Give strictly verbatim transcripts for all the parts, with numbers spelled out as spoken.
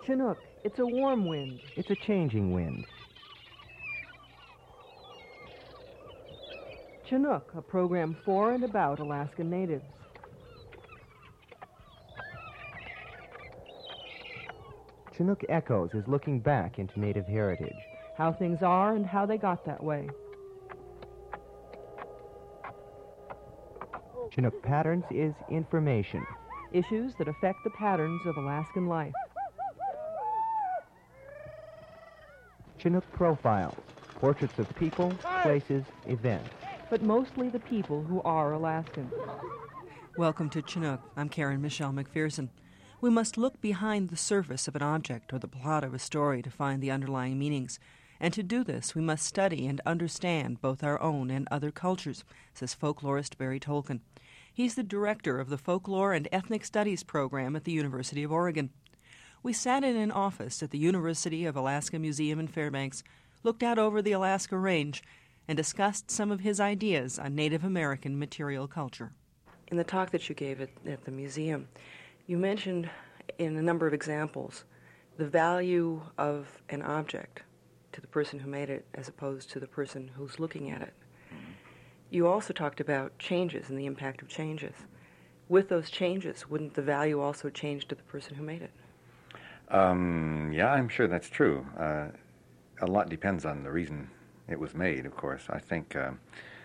Chinook, it's a warm wind. It's a changing wind. Chinook, a program for and about Alaskan natives. Chinook Echoes is looking back into Native heritage. How things are and how they got that way. Chinook Patterns is information. Issues that affect the patterns of Alaskan life. Chinook Profiles, portraits of people, places, events. But mostly the people who are Alaskan. Welcome to Chinook. I'm Karen Michelle McPherson. We must look behind the surface of an object or the plot of a story to find the underlying meanings. And to do this, we must study and understand both our own and other cultures, says folklorist Barry Tolkien. He's the director of the Folklore and Ethnic Studies program at the University of Oregon. We sat in an office at the University of Alaska Museum in Fairbanks, looked out over the Alaska Range, and discussed some of his ideas on Native American material culture. In the talk that you gave at, at the museum, you mentioned in a number of examples the value of an object to the person who made it as opposed to the person who's looking at it. You also talked about changes and the impact of changes. With those changes, wouldn't the value also change to the person who made it? Um, yeah, I'm sure that's true. Uh, a lot depends on the reason it was made, of course. I think, uh,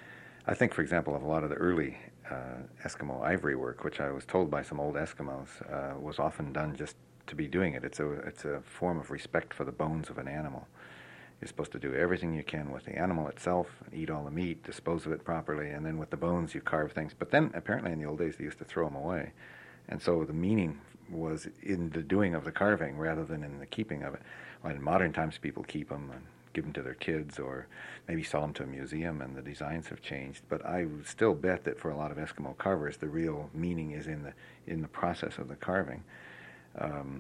I think, for example, of a lot of the early uh, Eskimo ivory work, which I was told by some old Eskimos uh, was often done just to be doing it. It's a, it's a form of respect for the bones of an animal. You're supposed to do everything you can with the animal itself, eat all the meat, dispose of it properly, and then with the bones you carve things. But then apparently in the old days they used to throw them away. And so the meaning was in the doing of the carving rather than in the keeping of it. Well, in modern times people keep them and give them to their kids or maybe sell them to a museum, and the designs have changed. But I would still bet that for a lot of Eskimo carvers the real meaning is in the in the process of the carving. Um,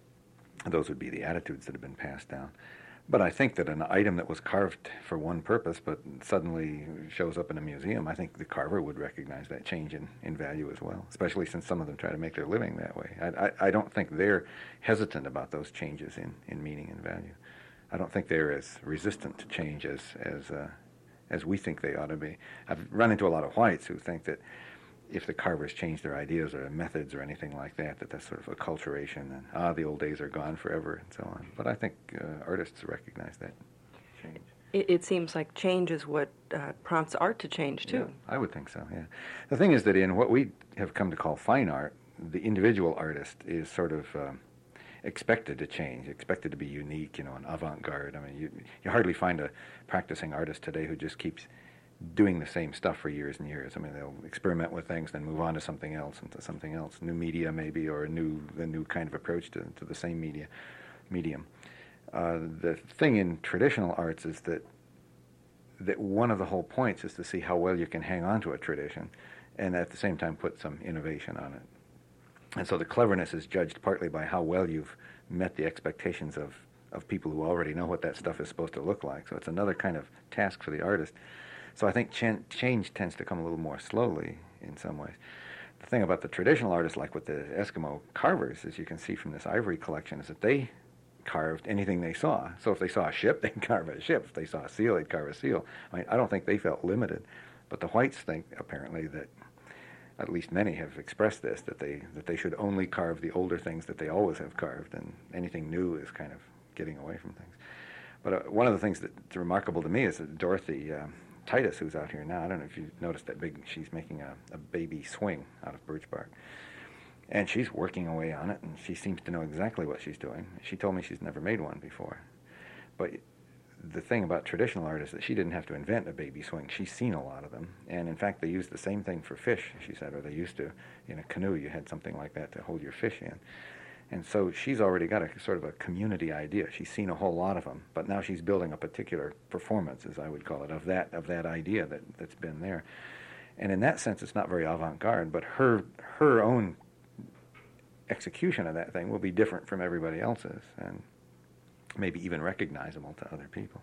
those would be the attitudes that have been passed down. But I think that an item that was carved for one purpose but suddenly shows up in a museum, I think the carver would recognize that change in, in value as well, especially since some of them try to make their living that way. I, I, I don't think they're hesitant about those changes in, in meaning and value. I don't think they're as resistant to change as, as, uh, as we think they ought to be. I've run into a lot of whites who think that if the carvers change their ideas or their methods or anything like that, that that's sort of acculturation and, ah, the old days are gone forever and so on. But I think uh, artists recognize that change. It, it seems like change is what uh, prompts art to change, too. Yeah, I would think so, yeah. The thing is that in what we have come to call fine art, the individual artist is sort of um, expected to change, expected to be unique, you know, and avant-garde. I mean, you, you hardly find a practicing artist today who just keeps doing the same stuff for years and years. I mean, they'll experiment with things, then move on to something else and to something else, new media maybe, or a new a new kind of approach to, to the same media medium. Uh, the thing in traditional arts is that that one of the whole points is to see how well you can hang on to a tradition, and at the same time put some innovation on it. And so the cleverness is judged partly by how well you've met the expectations of of people who already know what that stuff is supposed to look like. So it's another kind of task for the artist. So I think ch- change tends to come a little more slowly in some ways. The thing about the traditional artists, like with the Eskimo carvers, as you can see from this ivory collection, is that they carved anything they saw. So if they saw a ship, they'd carve a ship. If they saw a seal, they'd carve a seal. I mean, I don't think they felt limited. But the whites think, apparently, that at least many have expressed this, that they that they should only carve the older things that they always have carved, and anything new is kind of getting away from things. But uh, one of the things that's remarkable to me is that Dorothy Uh, Titus, who's out here now, I don't know if you noticed that big, she's making a, a baby swing out of birch bark. And she's working away on it, and she seems to know exactly what she's doing. She told me she's never made one before. But the thing about traditional art is that she didn't have to invent a baby swing. She's seen a lot of them. And in fact, they use the same thing for fish, she said, or they used to. In a canoe, you had something like that to hold your fish in. And so she's already got a sort of a community idea. She's seen a whole lot of them, but now she's building a particular performance, as I would call it, of that of that idea that, that's been there. And in that sense, it's not very avant-garde, but her her own execution of that thing will be different from everybody else's, and maybe even recognizable to other people.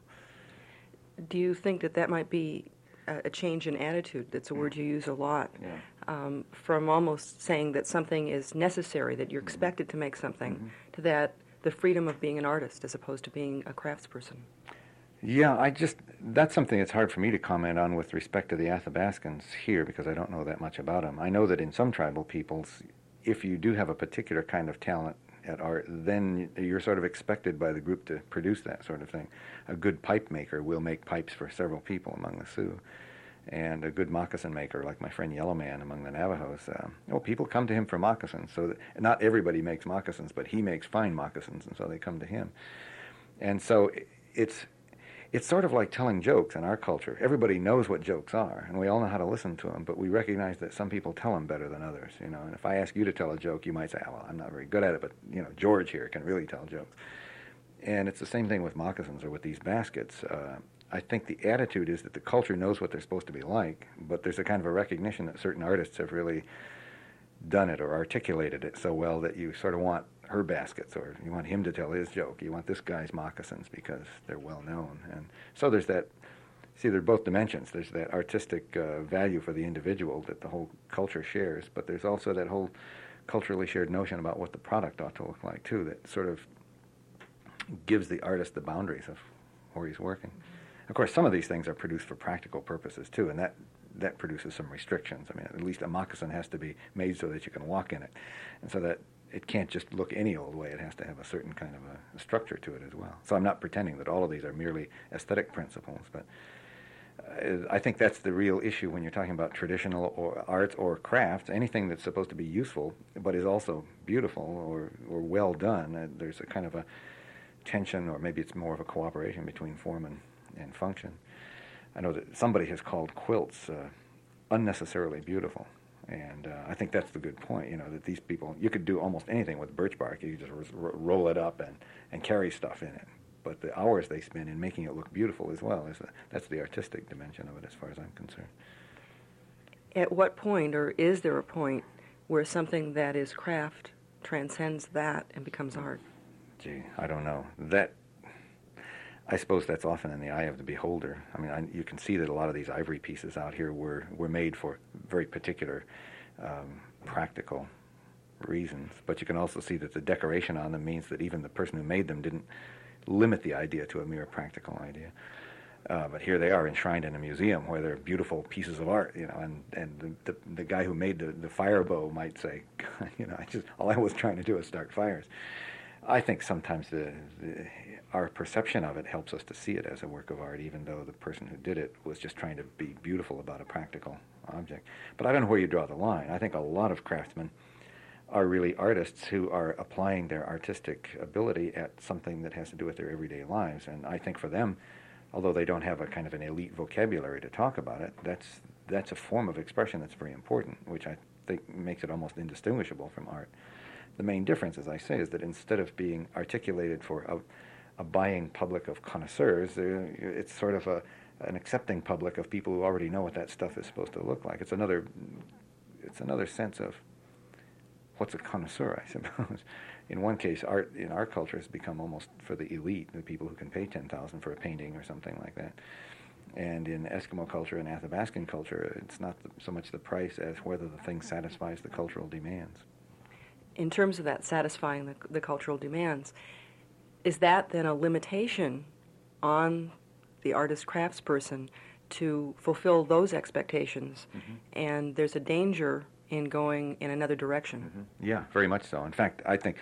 Do you think that that might be a, a change in attitude? That's a word you use a lot. Yeah. Um, from almost saying that something is necessary, that you're Mm-hmm. expected to make something, Mm-hmm. to that the freedom of being an artist as opposed to being a craftsperson? Yeah, I just, that's something that's hard for me to comment on with respect to the Athabascans here because I don't know that much about them. I know that in some tribal peoples, if you do have a particular kind of talent at art, then you're sort of expected by the group to produce that sort of thing. A good pipe maker will make pipes for several people among the Sioux. And a good moccasin maker, like my friend Yellow Man among the Navajos, uh, oh, people come to him for moccasins. So that, not everybody makes moccasins, but he makes fine moccasins, and so they come to him. And so it's it's sort of like telling jokes in our culture. Everybody knows what jokes are, and we all know how to listen to them, but we recognize that some people tell them better than others, you know. And if I ask you to tell a joke, you might say, oh, well, I'm not very good at it, but, you know, George here can really tell jokes. And it's the same thing with moccasins or with these baskets. Uh, I think the attitude is that the culture knows what they're supposed to be like, but there's a kind of a recognition that certain artists have really done it or articulated it so well that you sort of want her baskets, or you want him to tell his joke. You want this guy's moccasins because they're well known. And so there's that, see, they're both dimensions. There's that artistic uh, value for the individual that the whole culture shares, but there's also that whole culturally shared notion about what the product ought to look like, too, that sort of gives the artist the boundaries of where he's working. Of course, some of these things are produced for practical purposes, too, and that, that produces some restrictions. I mean, at least a moccasin has to be made so that you can walk in it, and so that it can't just look any old way. It has to have a certain kind of a, a structure to it as well. So I'm not pretending that all of these are merely aesthetic principles, but uh, I think that's the real issue when you're talking about traditional or arts or crafts, anything that's supposed to be useful but is also beautiful or, or well done. Uh, there's a kind of a tension, or maybe it's more of a cooperation between form and, and function. I know that somebody has called quilts uh, unnecessarily beautiful. And uh, I think that's the good point, you know, that these people, you could do almost anything with birch bark. You could just r- roll it up and, and carry stuff in it. But the hours they spend in making it look beautiful as well, is a, that's the artistic dimension of it as far as I'm concerned. At what point, or is there a point, where something that is craft transcends that and becomes art? Gee, I don't know. That, I suppose that's often in the eye of the beholder. I mean, I, you can see that a lot of these ivory pieces out here were, were made for very particular um, practical reasons, but you can also see that the decoration on them means that even the person who made them didn't limit the idea to a mere practical idea. Uh, but here they are enshrined in a museum where they're beautiful pieces of art, you know, and, and the, the, the guy who made the, the fire bow might say, you know, I just, all I was trying to do is start fires. I think sometimes the, the, our perception of it helps us to see it as a work of art, even though the person who did it was just trying to be beautiful about a practical object. But I don't know where you draw the line. I think a lot of craftsmen are really artists who are applying their artistic ability at something that has to do with their everyday lives. And I think for them, although they don't have a kind of an elite vocabulary to talk about it, that's, that's a form of expression that's very important, which I think makes it almost indistinguishable from art. The main difference, as I say, is that instead of being articulated for a, a buying public of connoisseurs, it's sort of a, an accepting public of people who already know what that stuff is supposed to look like. It's another, it's another sense of what's a connoisseur, I suppose. In one case, art in our culture has become almost for the elite, the people who can pay ten thousand dollars for a painting or something like that. And in Eskimo culture and Athabascan culture, it's not the, so much the price as whether the thing satisfies the cultural demands. In terms of that satisfying the, the cultural demands, is that then a limitation on the artist craftsperson to fulfill those expectations? Mm-hmm. And there's a danger in going in another direction. Mm-hmm. Yeah, very much so. In fact, I think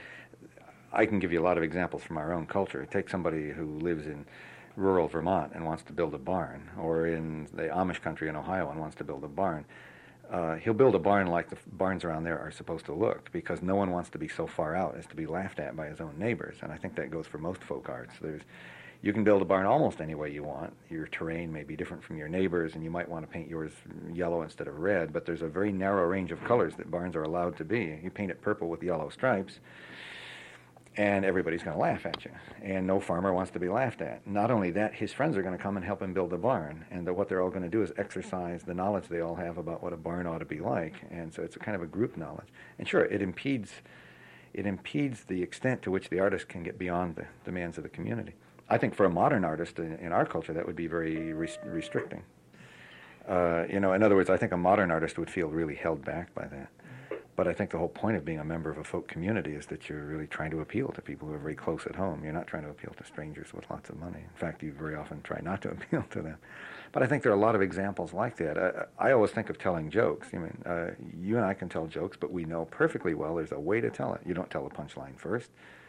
I can give you a lot of examples from our own culture. Take somebody who lives in rural Vermont and wants to build a barn, or in the Amish country in Ohio and wants to build a barn. Uh, he'll build a barn like the barns around there are supposed to look, because no one wants to be so far out as to be laughed at by his own neighbors. And I think that goes for most folk arts. There's, you can build a barn almost any way you want. Your terrain may be different from your neighbors, and you might want to paint yours yellow instead of red, but there's a very narrow range of colors that barns are allowed to be. You paint it purple with yellow stripes, and everybody's going to laugh at you. And no farmer wants to be laughed at. Not only that, his friends are going to come and help him build a barn, and the, what they're all going to do is exercise the knowledge they all have about what a barn ought to be like. And so it's a kind of a group knowledge. And sure, it impedes, it impedes the extent to which the artist can get beyond the demands of the community. I think for a modern artist in, in our culture, that would be very res- restricting. Uh, you know, in other words, I think a modern artist would feel really held back by that. But I think the whole point of being a member of a folk community is that you're really trying to appeal to people who are very close at home. You're not trying to appeal to strangers with lots of money. In fact, you very often try not to appeal to them. But I think there are a lot of examples like that. I, I always think of telling jokes. I mean, uh, you and I can tell jokes, but we know perfectly well there's a way to tell it. You don't tell the punchline first.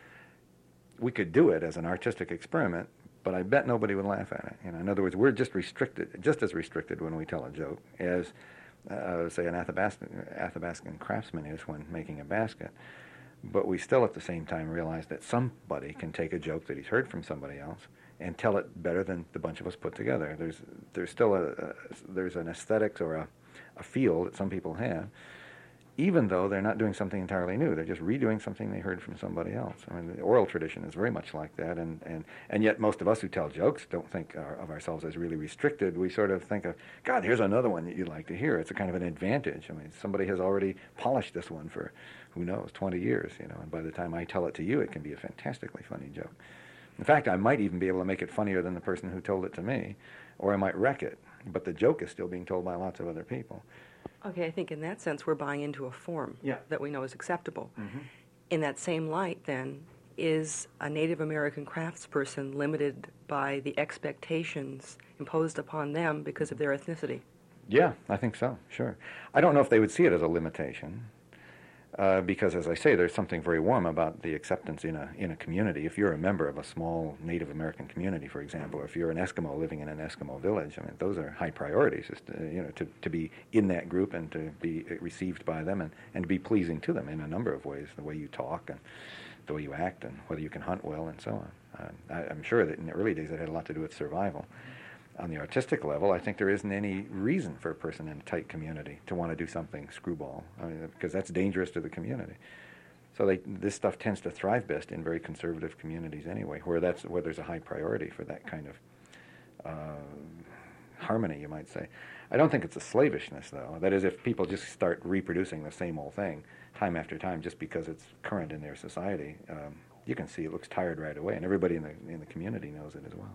We could do it as an artistic experiment, but I bet nobody would laugh at it. You know, in other words, we're just restricted, just as restricted when we tell a joke as, uh, say, an Athabascan, Athabascan craftsman is when making a basket. But we still, at the same time, realize that somebody can take a joke that he's heard from somebody else and tell it better than the bunch of us put together. There's, there's still a, a there's an aesthetics or a, a feel that some people have, even though they're not doing something entirely new. They're just redoing something they heard from somebody else. I mean, the oral tradition is very much like that, and, and, and yet most of us who tell jokes don't think our, of ourselves as really restricted. We sort of think of, God, here's another one that you'd like to hear. It's a kind of an advantage. I mean, somebody has already polished this one for, who knows, twenty years, you know, and by the time I tell it to you, it can be a fantastically funny joke. In fact, I might even be able to make it funnier than the person who told it to me, or I might wreck it, but the joke is still being told by lots of other people. Okay, I think in that sense we're buying into a form yeah. that we know is acceptable. Mm-hmm. In that same light, then, is a Native American craftsperson limited by the expectations imposed upon them because of their ethnicity? Yeah, I think so, sure. I don't know if they would see it as a limitation, uh, because, as I say, there's something very warm about the acceptance in a in a community. If you're a member of a small Native American community, for example, or if you're an Eskimo living in an Eskimo village, I mean, those are high priorities, just to, you know, to, to be in that group and to be received by them and, and to be pleasing to them in a number of ways, the way you talk and the way you act and whether you can hunt well and so on. Uh, I, I'm sure that in the early days it had a lot to do with survival. On the artistic level, I think there isn't any reason for a person in a tight community to want to do something screwball, I mean, because that's dangerous to the community. So they, this stuff tends to thrive best in very conservative communities anyway, where that's where there's a high priority for that kind of uh, harmony, you might say. I don't think it's a slavishness, though. That is, if people just start reproducing the same old thing time after time just because it's current in their society, um, you can see it looks tired right away, and everybody in the in the community knows it as well.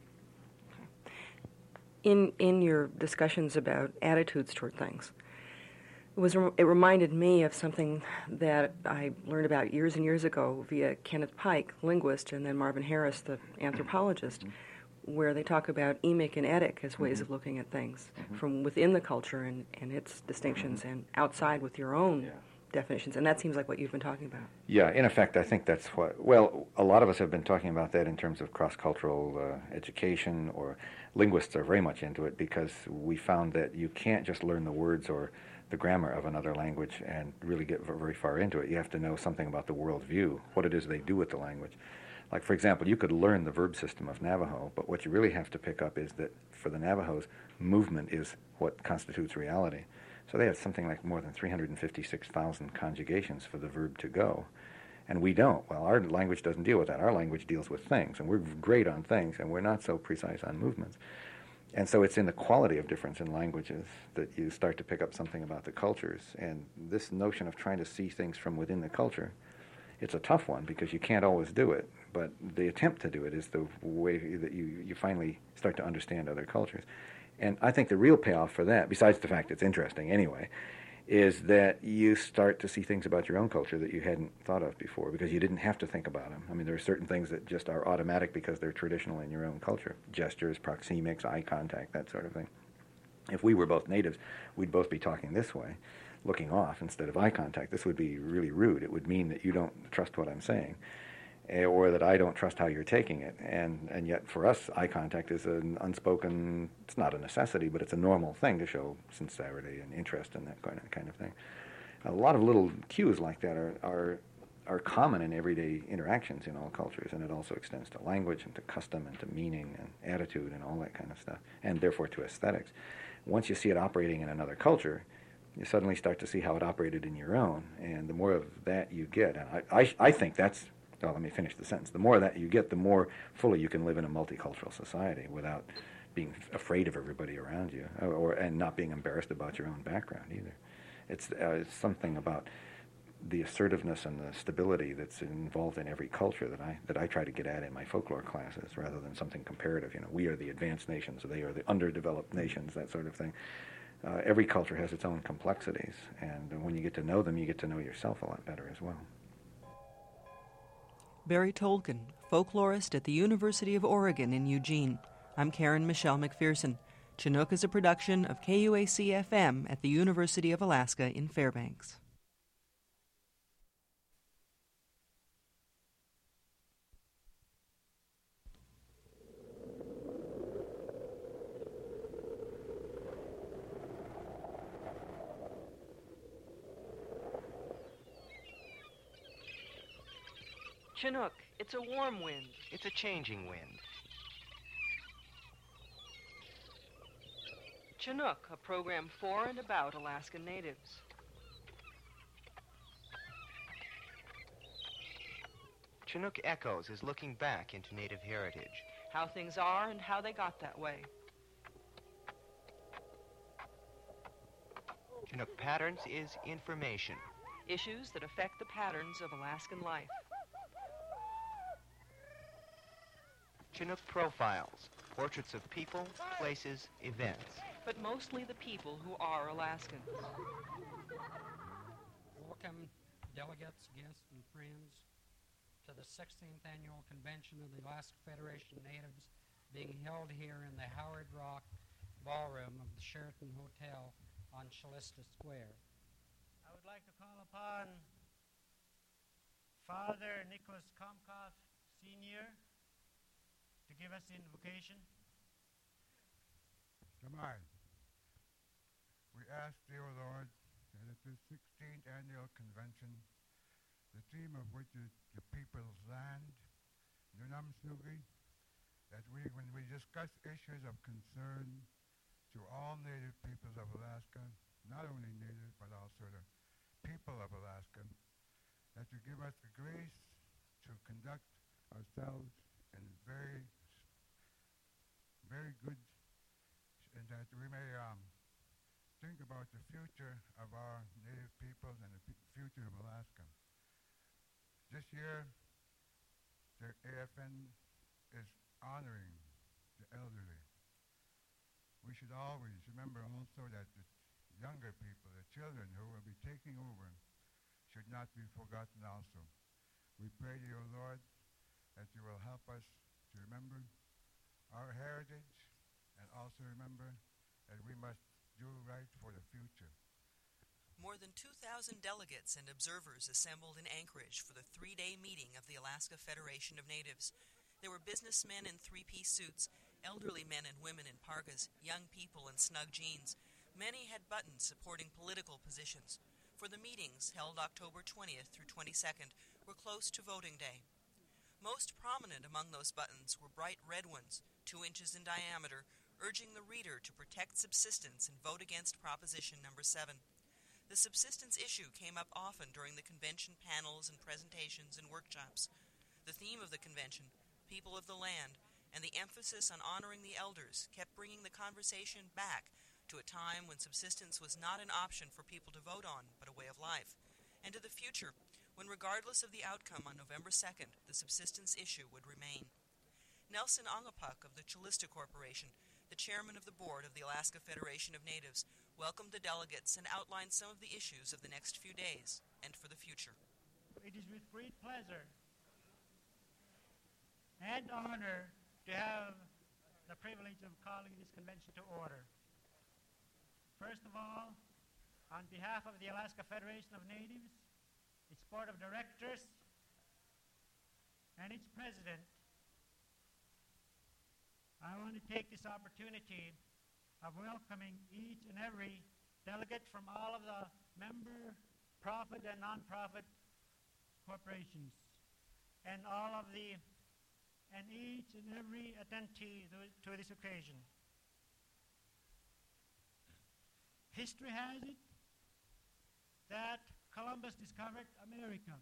In in your discussions about attitudes toward things, it was it reminded me of something that I learned about years and years ago via Kenneth Pike, linguist, and then Marvin Harris, the anthropologist, mm-hmm. where they talk about emic and etic as ways mm-hmm. of looking at things mm-hmm. from within the culture and, and its distinctions, mm-hmm. and outside with your own yeah. definitions. And that seems like what you've been talking about. Yeah, in effect, I think that's what, well, a lot of us have been talking about that in terms of cross-cultural uh, education, or linguists are very much into it because we found that you can't just learn the words or the grammar of another language and really get very far into it. You have to know something about the worldview, what it is they do with the language. Like, for example, you could learn the verb system of Navajo, but what you really have to pick up is that for the Navajos, movement is what constitutes reality. So they have something like more than three hundred fifty-six thousand conjugations for the verb to go. And we don't. Well, our language doesn't deal with that. Our language deals with things, and we're great on things, and we're not so precise on movements. And so it's in the quality of difference in languages that you start to pick up something about the cultures. And this notion of trying to see things from within the culture, it's a tough one because you can't always do it, but the attempt to do it is the way that you, you finally start to understand other cultures. And I think the real payoff for that, besides the fact it's interesting anyway, is that you start to see things about your own culture that you hadn't thought of before because you didn't have to think about them. I mean, there are certain things that just are automatic because they're traditional in your own culture. Gestures, proxemics, eye contact, that sort of thing. If we were both natives, we'd both be talking this way, looking off instead of eye contact. This would be really rude. It would mean that you don't trust what I'm saying, or that I don't trust how you're taking it. And and yet for us, eye contact is an unspoken, it's not a necessity, but it's a normal thing to show sincerity and interest and that kind of, kind of thing. A lot of little cues like that are, are, are common in everyday interactions in all cultures, and it also extends to language and to custom and to meaning and attitude and all that kind of stuff, and therefore to aesthetics. Once you see it operating in another culture, you suddenly start to see how it operated in your own, and the more of that you get, and I, I, I think that's, well, let me finish the sentence. The more of that you get, the more fully you can live in a multicultural society without being afraid of everybody around you, or, or and not being embarrassed about your own background either. It's, uh, it's something about the assertiveness and the stability that's involved in every culture that I that I try to get at in my folklore classes, rather than something comparative. You know, we are the advanced nations, or they are the underdeveloped nations, that sort of thing. uh, every culture has its own complexities, and when you get to know them, you get to know yourself a lot better as well. Barry Tolkien, folklorist at the University of Oregon in Eugene. I'm Karen Michelle McPherson. Chinook is a production of K U A C F M at the University of Alaska in Fairbanks. Chinook, it's a warm wind. It's a changing wind. Chinook, a program for and about Alaskan natives. Chinook Echoes is looking back into Native heritage. How things are and how they got that way. Chinook Patterns is information. Issues that affect the patterns of Alaskan life. Chinook Profiles, portraits of people, places, events. But mostly the people who are Alaskans. Welcome, delegates, guests, and friends, to the sixteenth Annual Convention of the Alaska Federation of Natives being held here in the Howard Rock Ballroom of the Sheraton Hotel on Chalista Square. I would like to call upon Father Nicholas Komkoff, Senior, to give us the invocation. Shamai, we ask thee, O Lord, that at this sixteenth Annual Convention, the theme of which is the people's land, Nunamsugi, that we, when we discuss issues of concern to all Native peoples of Alaska, not only Native, but also the people of Alaska, that you give us the grace to conduct ourselves in very, very good, and that we may um, think about the future of our Native peoples and the p- future of Alaska. This year, the A F N is honoring the elderly. We should always remember also that the younger people, the children who will be taking over, should not be forgotten also. We pray to you, O Lord, that you will help us to remember our heritage and also remember that we must do right for the future. More than two thousand delegates and observers assembled in Anchorage for the three-day meeting of the Alaska Federation of Natives. There were businessmen in three-piece suits, elderly men and women in parkas, young people in snug jeans. Many had buttons supporting political positions, for the meetings, held October twentieth through twenty-second, were close to voting day. Most prominent among those buttons were bright red ones, two inches in diameter, urging the reader to protect subsistence and vote against Proposition Number seven. The subsistence issue came up often during the convention panels and presentations and workshops. The theme of the convention, people of the land, and the emphasis on honoring the elders kept bringing the conversation back to a time when subsistence was not an option for people to vote on, but a way of life, and to the future, when regardless of the outcome on November second, the subsistence issue would remain. Nelson Ongapuk of the Chalista Corporation, the chairman of the board of the Alaska Federation of Natives, welcomed the delegates and outlined some of the issues of the next few days and for the future. It is with great pleasure and honor to have the privilege of calling this convention to order. First of all, on behalf of the Alaska Federation of Natives, its board of directors, and its president, I want to take this opportunity of welcoming each and every delegate from all of the member, profit, and non-profit corporations, and all of the, and each and every attendee to, to this occasion. History has it that Columbus discovered America.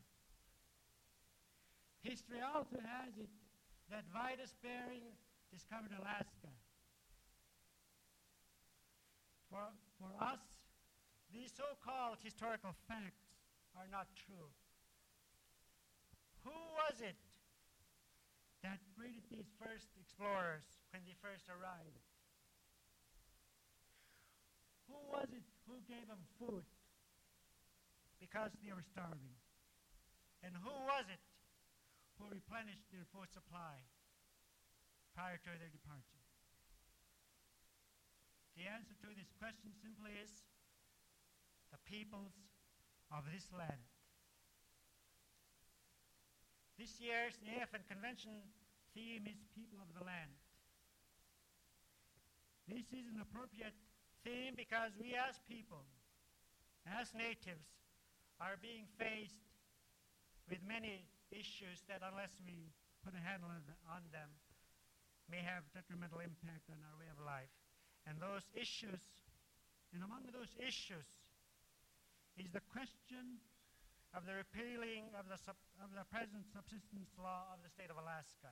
History also has it that Vitus Bering discovered Alaska. For, for us, these so-called historical facts are not true. Who was it that greeted these first explorers when they first arrived? who was it who gave them food because they were starving? And who was it who replenished their food supply prior to their departure? The answer to this question simply is the peoples of this land. This year's A F N convention theme is People of the Land. This is an appropriate theme because we as people, as natives, are being faced with many issues that, unless we put a handle on them, may have detrimental impact on our way of life. And those issues, and among those issues, is the question of the repealing of the, sub, of the present subsistence law of the state of Alaska.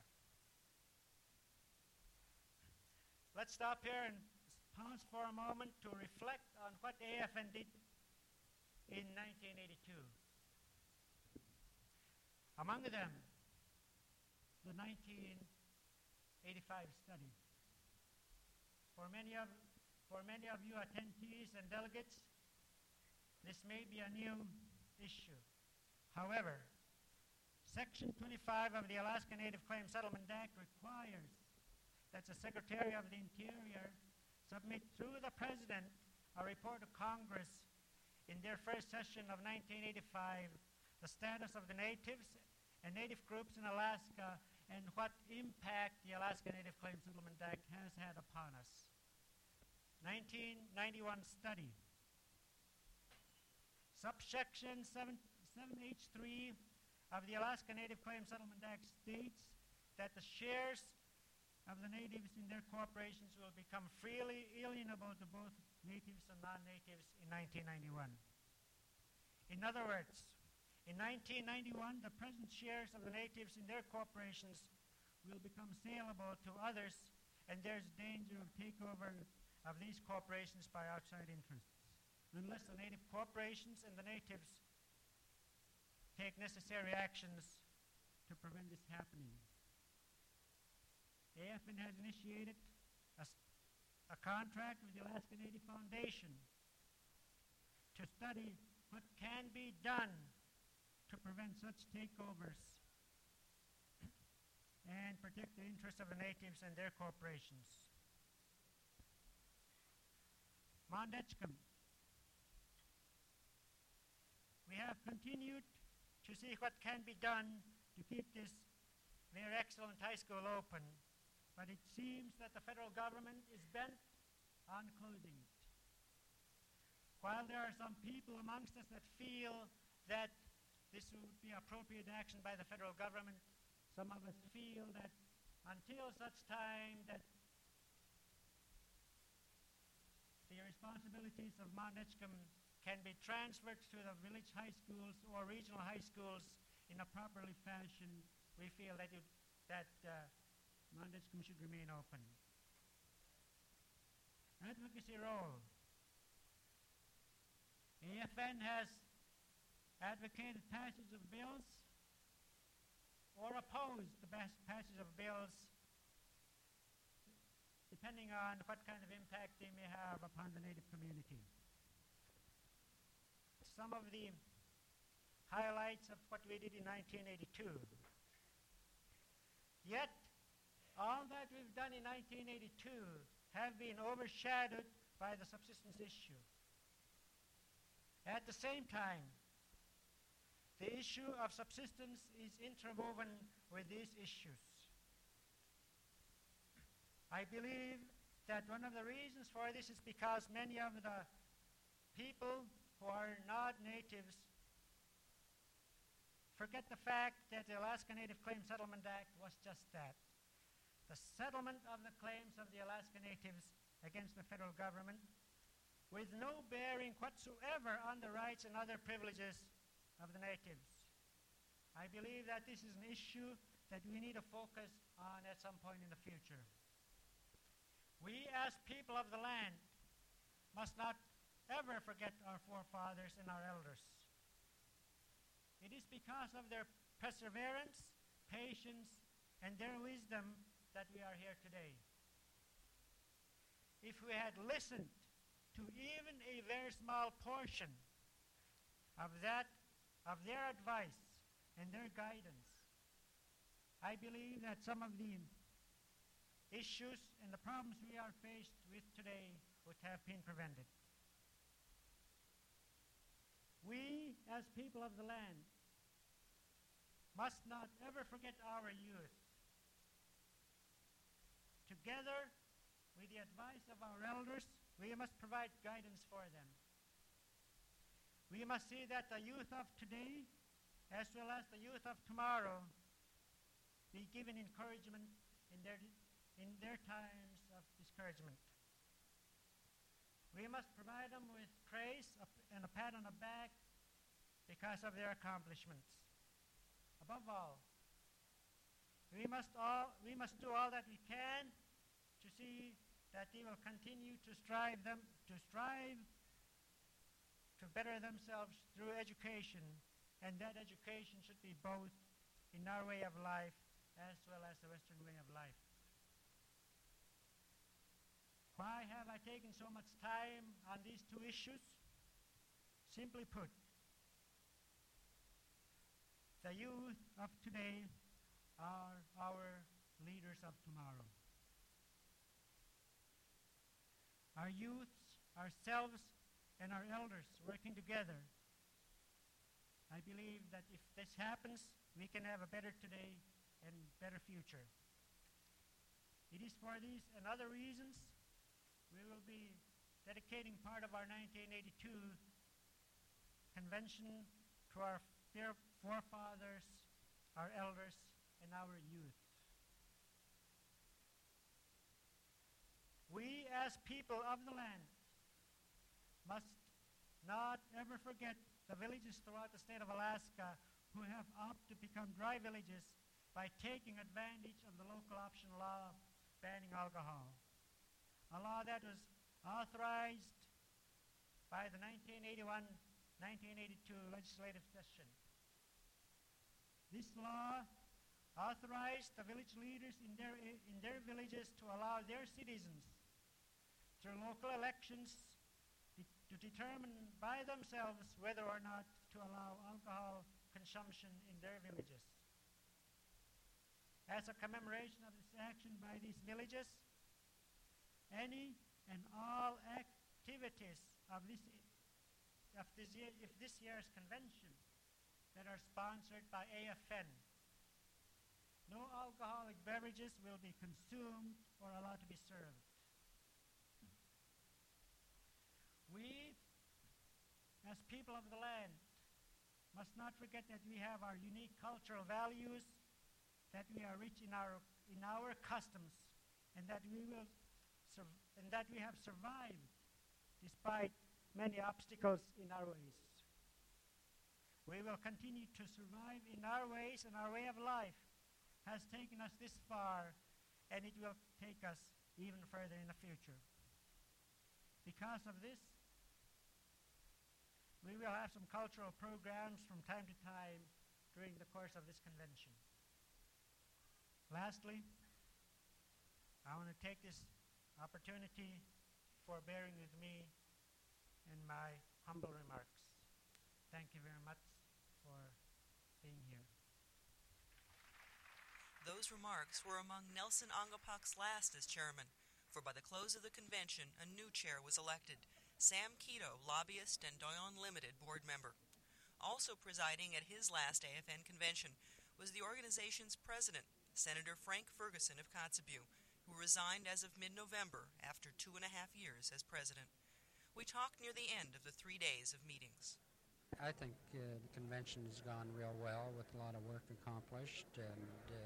Let's stop here and pause for a moment to reflect on what A F N did in nineteen eighty-two. Among them, the nineteen eighty-five study. For many of, for many of you attendees and delegates, this may be a new issue. However, Section twenty-five of the Alaska Native Claims Settlement Act requires that the Secretary of the Interior submit through the President a report to Congress in their first session of nineteen eighty-five, the status of the natives and native groups in Alaska and what impact the Alaska Native Claims Settlement Act has had upon us. nineteen ninety-one study. Subsection seven H three of the Alaska Native Claims Settlement Act states that the shares of the natives in their corporations will become freely alienable to both natives and non-natives in nineteen ninety-one. In other words, in nineteen ninety-one, the present shares of the natives in their corporations will become saleable to others, and there's danger of takeover of these corporations by outside interests, unless the native corporations and the natives take necessary actions to prevent this happening. A F N has initiated a, a contract with the Alaska Native Foundation to study what can be done to prevent such takeovers and protect the interests of the natives and their corporations. Mount Edgecombe. We have continued to see what can be done to keep this very excellent high school open, but it seems that the federal government is bent on closing it. While there are some people amongst us that feel that this would be appropriate action by the federal government, some of us feel that until such time that the responsibilities of Mount Edgecombe can be transferred to the village high schools or regional high schools in a properly fashion, we feel that, it, that uh, Mount Edgecombe should remain open. Advocacy role. A F N has advocated passage of bills or opposed the passage of bills depending on what kind of impact they may have upon the native community. Some of the highlights of what we did in nineteen eighty-two. Yet, all that we've done in nineteen eighty-two have been overshadowed by the subsistence issue. At the same time, the issue of subsistence is interwoven with these issues. I believe that one of the reasons for this is because many of the people who are not natives forget the fact that the Alaska Native Claims Settlement Act was just that. The settlement of the claims of the Alaska Natives against the federal government with no bearing whatsoever on the rights and other privileges of the natives. I believe that this is an issue that we need to focus on at some point in the future. We as people of the land must not ever forget our forefathers and our elders. It is because of their perseverance, patience, and their wisdom that we are here today. If we had listened to even a very small portion of that, of their advice and their guidance, I believe that some of the issues and the problems we are faced with today would have been prevented. We, as people of the land, must not ever forget our youth. Together with the advice of our elders, we must provide guidance for them. We must see that the youth of today, as well as the youth of tomorrow, be given encouragement in their, in their times of discouragement. We must provide them with praise and a pat on the back because of their accomplishments. Above all, we must all we must do all that we can to see that they will continue to strive them to strive to better themselves through education, and that education should be both in our way of life as well as the Western way of life. Why have I taken so much time on these two issues? Simply put, the youth of today are our leaders of tomorrow. Our youths, ourselves, and our elders working together, I believe that if this happens, we can have a better today and better future. It is for these and other reasons we will be dedicating part of our nineteen eighty-two convention to our forefathers, our elders, and our youth. We, as people of the land, must not ever forget the villages throughout the state of Alaska who have opted to become dry villages by taking advantage of the local option law banning alcohol, a law that was authorized by the nineteen eighty-one nineteen eighty-two legislative session. This law authorized the village leaders in their, in their villages to allow their citizens through local elections de- to determine by themselves whether or not to allow alcohol consumption in their villages. As a commemoration of this action by these villages, any and all activities of this, of this, year, if this year's convention that are sponsored by A F N, no alcoholic beverages will be consumed or allowed to be served. We, as people of the land, must not forget that we have our unique cultural values, that we are rich in our in our customs, and that we will sur- and that we have survived despite many obstacles in our ways. We will continue to survive in our ways, and our way of life has taken us this far, and it will take us even further in the future. Because of this, we will have some cultural programs from time to time during the course of this convention. Lastly, I want to take this opportunity for bearing with me in my humble remarks. Thank you very much for being here. Those remarks were among Nelson Ongapak's last as chairman, for by the close of the convention, a new chair was elected, Sam Keto, lobbyist and Doyon Limited board member. Also presiding at his last A F N convention was the organization's president, Senator Frank Ferguson of Kotzebue, who resigned as of mid-November after two and a half years as president. We talked near the end of the three days of meetings. I think uh, the convention has gone real well with a lot of work accomplished, and uh,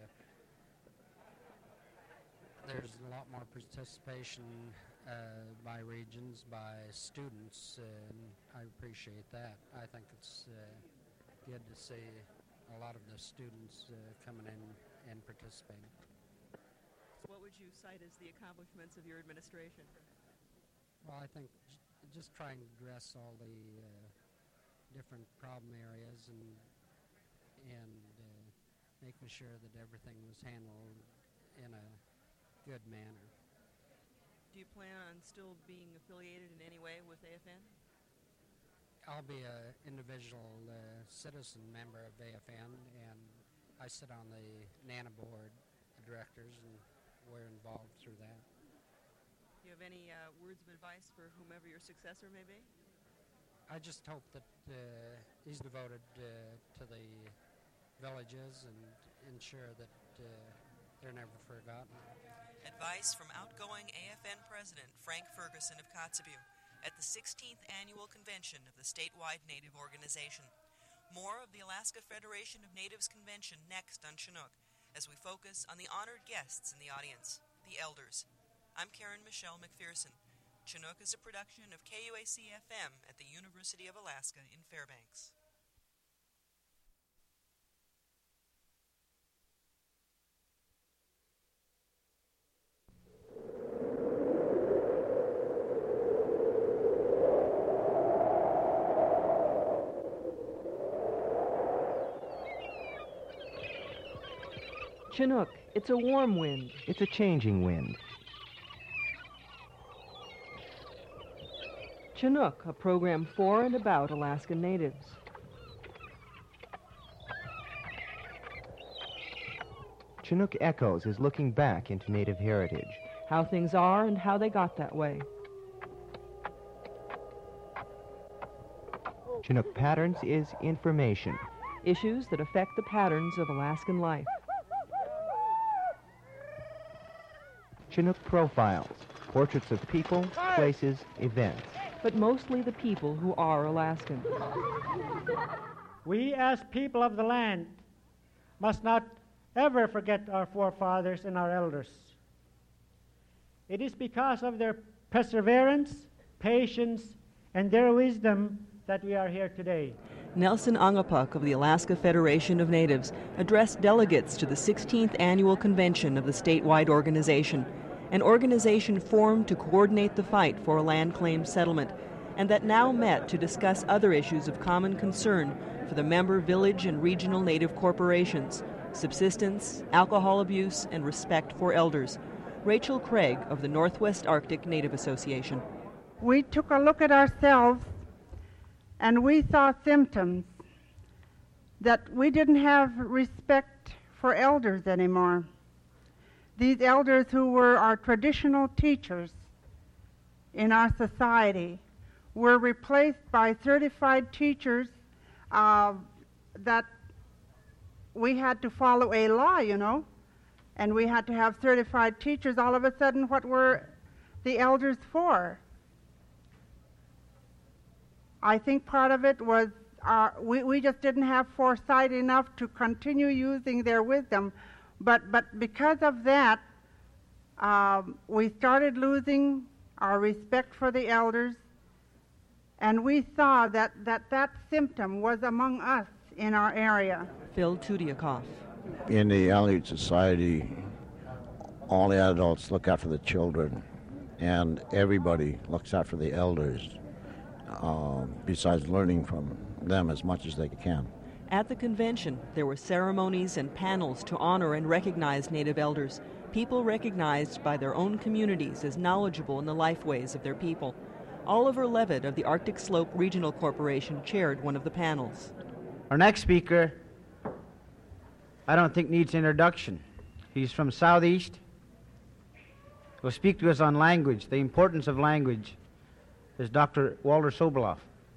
there's a lot more participation uh, by regions, by students, uh, and I appreciate that. I think it's uh, good to see a lot of the students uh, coming in and participating. So what would you cite as the accomplishments of your administration? Well, I think j- just trying to address all the uh, different problem areas and and uh, making sure that everything was handled in a good manner. Do you plan on still being affiliated in any way with A F N? I'll be an individual uh, citizen member of A F N, and I sit on the NANA board of directors, and we're involved through that. Do you have any uh, words of advice for whomever your successor may be? I just hope that uh, he's devoted uh, to the villages and ensure that uh, they're never forgotten. Advice from outgoing A F N President Frank Ferguson of Kotzebue at the sixteenth Annual Convention of the statewide Native Organization. More of the Alaska Federation of Natives Convention next on Chinook as we focus on the honored guests in the audience, the elders. I'm Karen Michelle McPherson. Chinook is a production of K U A C F M at the University of Alaska in Fairbanks. Chinook, it's a warm wind. It's a changing wind. Chinook, a program for and about Alaskan Natives. Chinook Echoes is looking back into Native heritage. How things are and how they got that way. Chinook Patterns is information. Issues that affect the patterns of Alaskan life. Chinook Profiles, portraits of people, places, events. But mostly the people who are Alaskan. We as people of the land must not ever forget our forefathers and our elders. It is because of their perseverance, patience, and their wisdom that we are here today. Nelson Angapuk of the Alaska Federation of Natives addressed delegates to the sixteenth Annual Convention of the statewide organization, an organization formed to coordinate the fight for a land claim settlement, and that now met to discuss other issues of common concern for the member village and regional Native corporations, subsistence, alcohol abuse, and respect for elders. Rachel Craig of the Northwest Arctic Native Association. We took a look at ourselves and we saw symptoms that we didn't have respect for elders anymore. These elders who were our traditional teachers in our society were replaced by certified teachers uh, that we had to follow a law, you know, and we had to have certified teachers. All of a sudden, what were the elders for? I think part of it was uh, we, we just didn't have foresight enough to continue using their wisdom. But, but because of that, um, we started losing our respect for the elders, and we saw that that, that symptom was among us in our area. Phil Tudiakoff. In the Aleut Society, all the adults look out for the children, and everybody looks out for the elders. Uh, besides learning from them as much as they can. At the convention, there were ceremonies and panels to honor and recognize Native elders, people recognized by their own communities as knowledgeable in the lifeways of their people. Oliver Levitt of the Arctic Slope Regional Corporation chaired one of the panels. Our next speaker, I don't think needs introduction. He's from Southeast. He'll speak to us on language, the importance of language. Is Doctor Walter Soboleff.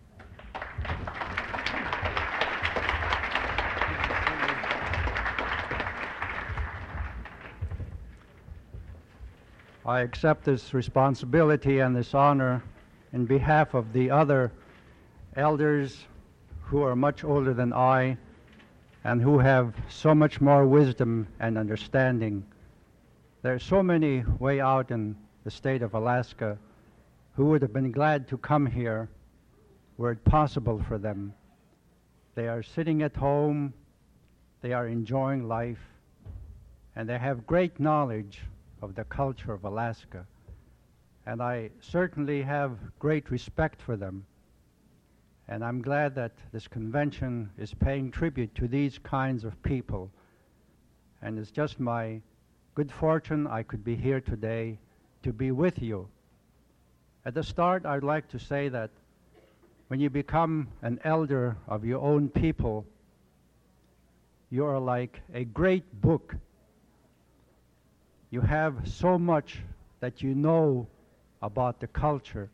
I accept this responsibility and this honor in behalf of the other elders who are much older than I and who have so much more wisdom and understanding. There are so many way out in the state of Alaska who would have been glad to come here were it possible for them. They are sitting at home, they are enjoying life, and they have great knowledge of the culture of Alaska. And I certainly have great respect for them. And I'm glad that this convention is paying tribute to these kinds of people. And it's just my good fortune I could be here today to be with you. At the start, I'd like to say that when you become an elder of your own people, you are like a great book. You have so much that you know about the culture.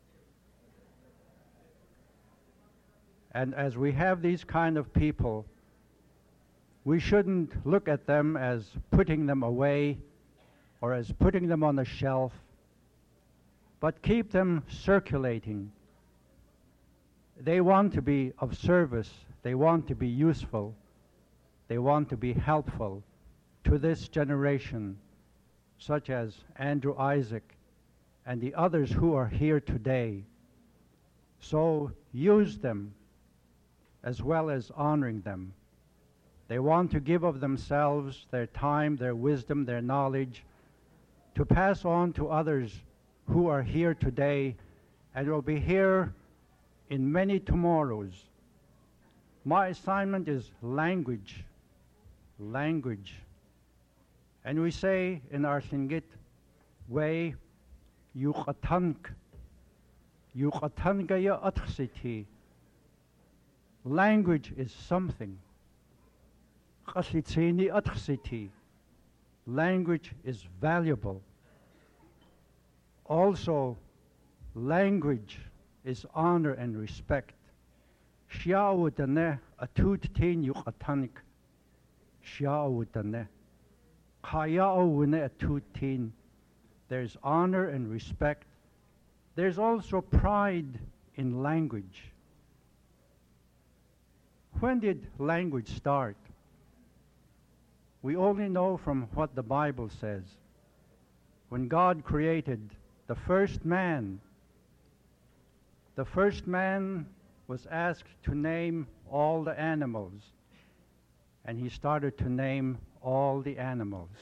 And as we have these kind of people, we shouldn't look at them as putting them away or as putting them on the shelf, but keep them circulating. They want to be of service. They want to be useful. They want to be helpful to this generation, such as Andrew Isaac and the others who are here today. So use them as well as honoring them. They want to give of themselves, their time, their wisdom, their knowledge, to pass on to others who are here today and will be here in many tomorrows. My assignment is language, language. And we say in our Tlingit way, Yuqatank, Yuqatangaya Atxiti. Language is something. Qasitsini Atxiti. Language is valuable. Also, language is honor and respect. Shiawutane atuttin yuqatanik. Shiawutane. Kayaawune atuttin. There's honor and respect. There's also pride in language. When did language start? We only know from what the Bible says. When God created the first man, the first man was asked to name all the animals, and he started to name all the animals.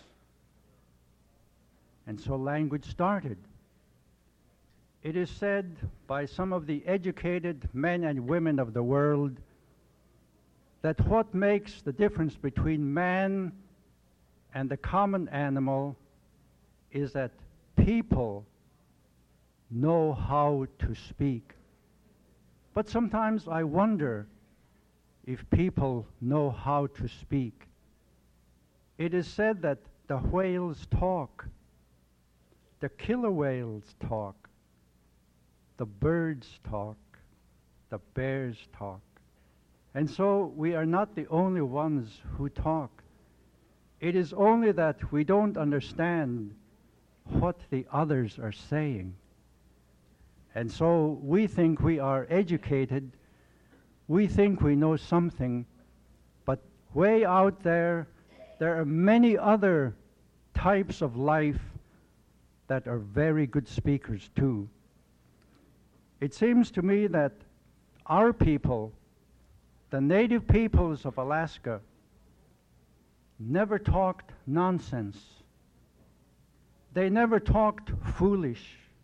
And so language started. It is said by some of the educated men and women of the world that what makes the difference between man and the common animal is that people know how to speak. But sometimes I wonder if people know how to speak. It is said that the whales talk, the killer whales talk, the birds talk, the bears talk. And so we are not the only ones who talk. It is only that we don't understand what the others are saying. And so we think we are educated, we think we know something, but way out there, there are many other types of life that are very good speakers too. It seems to me that our people, the native peoples of Alaska, never talked nonsense. They never talked foolish.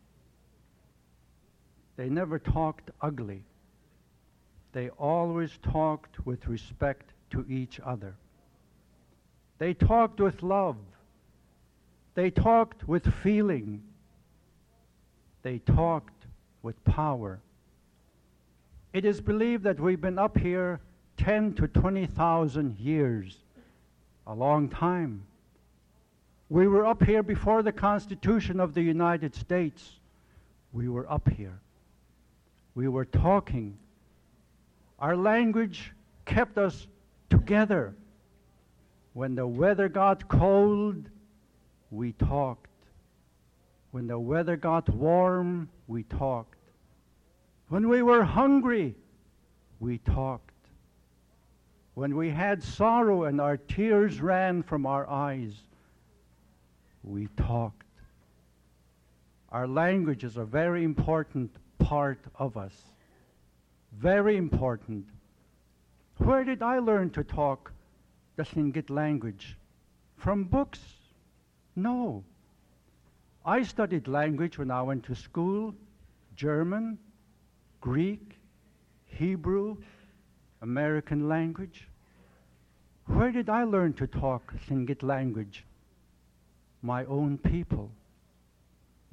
They never talked ugly. They always talked with respect to each other. They talked with love. They talked with feeling. They talked with power. It is believed that we've been up here ten to twenty thousand years, a long time. We were up here before the Constitution of the United States. We were up here. We were talking. Our language kept us together. When the weather got cold, we talked. When the weather got warm, we talked. When we were hungry, we talked. When we had sorrow and our tears ran from our eyes, we talked. Our language is a very important part of us. Very important. Where did I learn to talk the Tlingit language? From books? No. I studied language when I went to school, German, Greek, Hebrew, American language. Where did I learn to talk Tlingit language? My own people.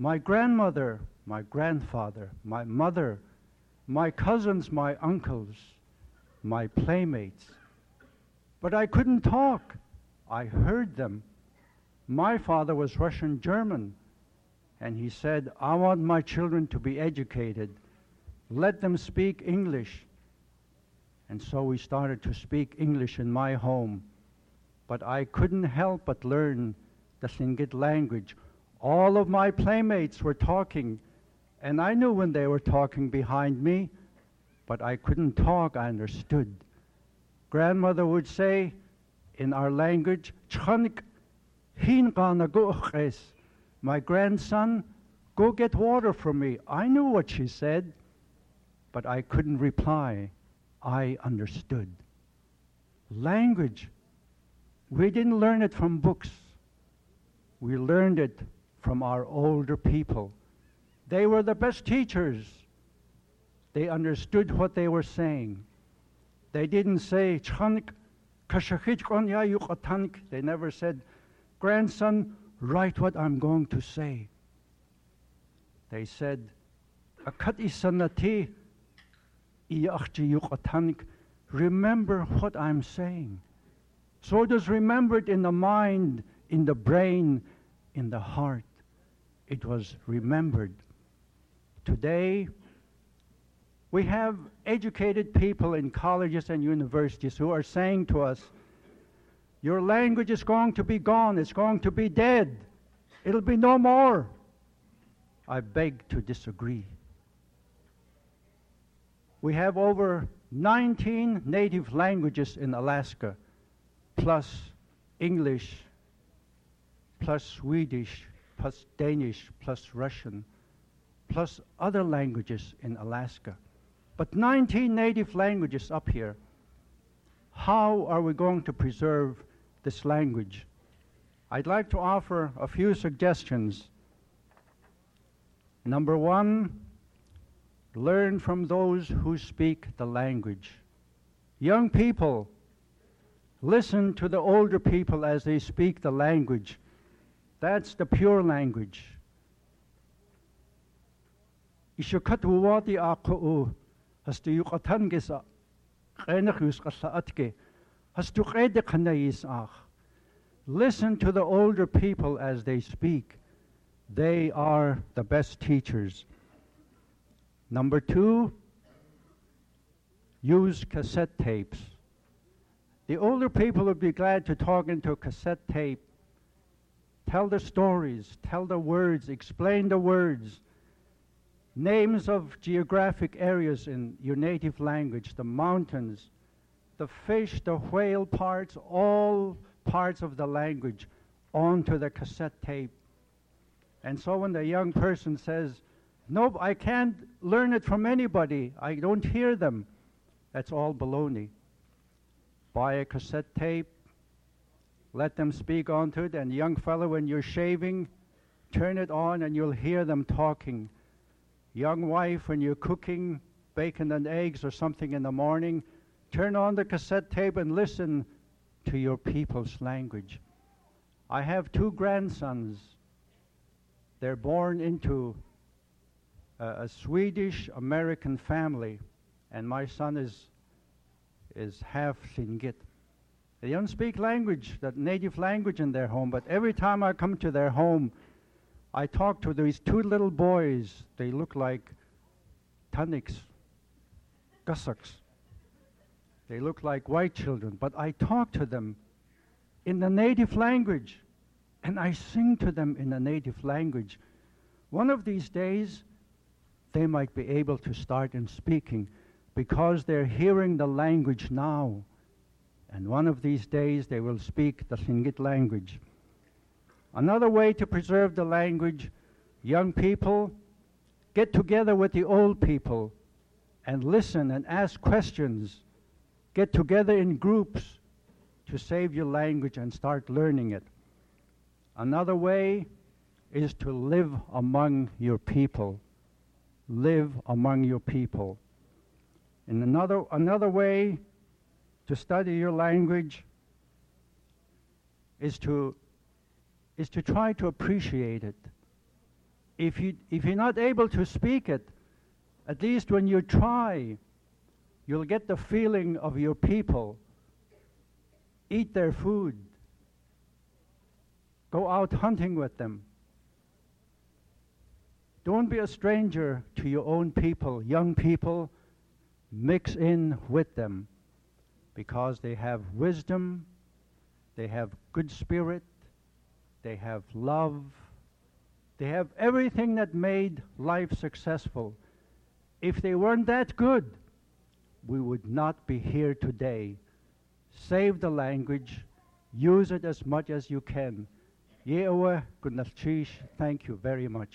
my grandmother, my grandfather, my mother, my cousins, my uncles, my playmates. But I couldn't talk. I heard them. My father was Russian German, and he said, I want my children to be educated. Let them speak English. And so we started to speak English in my home. But I couldn't help but learn the Tlingit language. All of my playmates were talking, and I knew when they were talking behind me, but I couldn't talk, I understood. Grandmother would say in our language, "Chchanik, hin gana goches." My grandson, go get water for me. I knew what she said, but I couldn't reply. I understood. Language, we didn't learn it from books. We learned it from our older people. They were the best teachers. They understood what they were saying. They didn't say, "Chchanik, kashachit kon ya yuqatanik." They never said, "Grandson, write what I'm going to say." They said, "Akat isanati iyachji yuqatanik." Remember what I'm saying. So it was remembered in the mind, in the brain, in the heart. It was remembered. Today, we have educated people in colleges and universities who are saying to us, your language is going to be gone, it's going to be dead, it'll be no more. I beg to disagree. We have over nineteen native languages in Alaska, plus English, plus Swedish, plus Danish, plus Russian, plus other languages in Alaska. But nineteen native languages up here. How are we going to preserve this language? I'd like to offer a few suggestions. Number one, learn from those who speak the language. Young people, listen to the older people as they speak the language. That's the pure language. Ishukatuwati aqu hastu yuqatangisa qenaqus qasaatke hastu qede qanayis ach. Listen to the older people as they speak. They are the best teachers. Number two, use cassette tapes. The older people would be glad to talk into a cassette tape, tell the stories, tell the words, explain the words, names of geographic areas in your native language, the mountains, the fish, the whale parts, all parts of the language onto the cassette tape. And so when the young person says, "Nope, I can't learn it from anybody, I don't hear them," that's all baloney. Buy a cassette tape, let them speak onto it, and young fellow, when you're shaving, turn it on and you'll hear them talking. Young wife, when you're cooking bacon and eggs or something in the morning, turn on the cassette tape and listen to your people's language. I have two grandsons. They're born into a, a Swedish-American family, and my son is, is half Tlingit. They don't speak language, that native language in their home, but every time I come to their home, I talk to these two little boys. They look like Taniks, Kassaks. They look like white children, but I talk to them in the native language, and I sing to them in the native language. One of these days, they might be able to start in speaking because they're hearing the language now. And one of these days, they will speak the Tlingit language. Another way to preserve the language, young people, get together with the old people and listen and ask questions. Get together in groups to save your language and start learning it. Another way is to live among your people. Live among your people. And another, another way to study your language is to, is to try to appreciate it. if you if you're not able to speak it, at least when you try, you'll get the feeling of your people. Eat their food. Go out hunting with them. Don't be a stranger to your own people. Young people, mix in with them because they have wisdom, they have good spirit, they have love, they have everything that made life successful. If they weren't that good, we would not be here today. Save the language, use it as much as you can. Ye'ewa Gunalchish, thank you very much.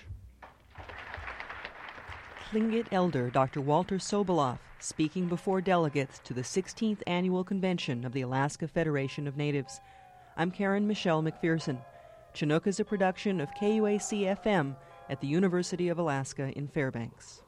Tlingit Elder Doctor Walter Soboleff speaking before delegates to the sixteenth Annual Convention of the Alaska Federation of Natives. I'm Karen Michelle McPherson. Chinook is a production of K U A C F M at the University of Alaska in Fairbanks.